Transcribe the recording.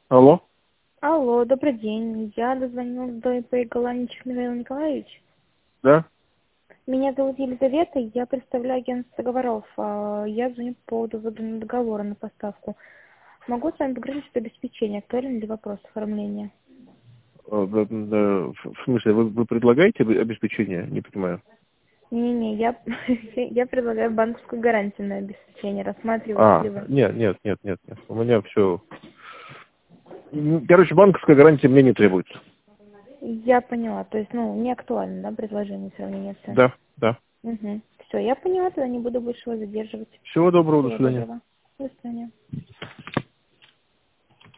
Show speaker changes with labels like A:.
A: Алло?
B: Алло, добрый день. Я дозвонилась до ИП Галаничев Михаил Николаевич.
A: Да?
B: Меня зовут Елизавета, я представляю агентство договоров. Я звоню по поводу выданного договора на поставку. Могу с вами поговорить об обеспечении? Актуален ли вопрос оформления?
A: В смысле, вы предлагаете обеспечение? Не понимаю.
B: Не-не-не, я предлагаю банковскую гарантию на обеспечение. Рассматриваете ли вы?
A: Нет. У меня все. Короче, банковская гарантия мне не требуется.
B: Я поняла. То есть, не актуально, да, предложение сравнения цен?
A: Да.
B: Угу. Все, я поняла, тогда не буду больше вас задерживать.
A: Всего доброго, до
B: Всего
A: свидания.
B: доброго. До свидания.